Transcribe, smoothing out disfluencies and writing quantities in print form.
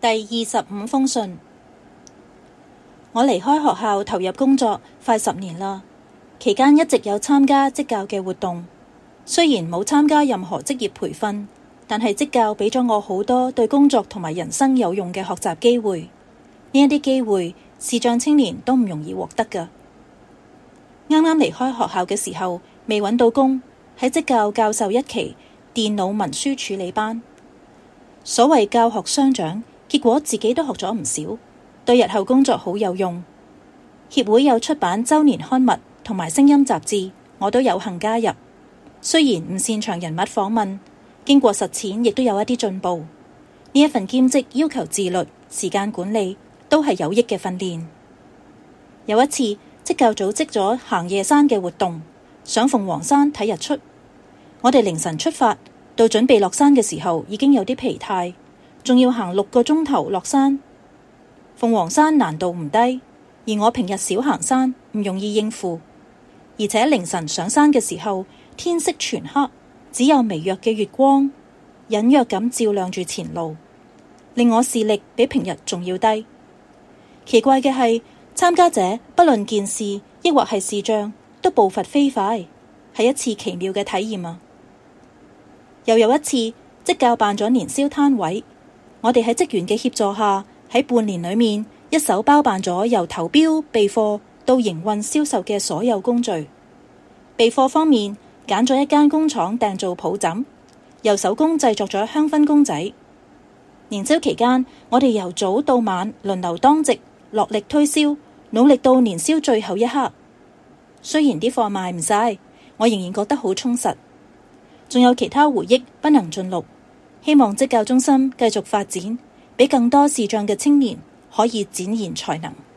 第25封信。我離開學校投入工作快10年啦，期間一直有參加職教嘅活動。雖然冇參加任何職業培訓，但係職教俾咗我好多對工作同埋人生有用嘅學習機會。呢一啲機會，視障青年都唔容易獲得㗎。啱啱離開學校嘅時候，未揾到工，喺職教教授一期電腦文書處理班。所謂教學相長，結果自己都學咗唔少，對日後工作好有用。協會有出版周年刊物同埋聲音雜誌，我都有幸加入。雖然唔擅長人物訪問，經過實踐亦都有一啲進步。呢一份兼職要求自律、時間管理，都係有益嘅訓練。有一次，職教組織咗行夜山嘅活動，上鳳凰山睇日出。我哋凌晨出發，到準備落山嘅時候已經有啲疲態，仲要行6個鐘頭落山。鳳凰山難度唔低，而我平日少行山，唔容易應付。而且凌晨上山嘅時候，天色全黑，只有微弱嘅月光隱約咁照亮住前路，令我視力比平日仲要低。奇怪嘅係，參加者不論見視抑或係視障，都步伐飛快，係一次奇妙嘅體驗啊！又有一次，職教辦咗年宵攤位，我哋喺職員嘅協助下，喺半年裏面一手包辦咗由投標備貨到營運銷售嘅所有工序。備貨方面，揀咗一間工廠訂造抱枕，由手工製作咗香薰公仔。年宵期間，我哋由早到晚輪流當值，落力推銷，努力到年宵最後一刻。雖然啲貨賣唔晒，我仍然覺得好充實。仲有其他回憶不能盡錄，希望職教中心繼續發展，俾更多視障嘅青年可以展現才能。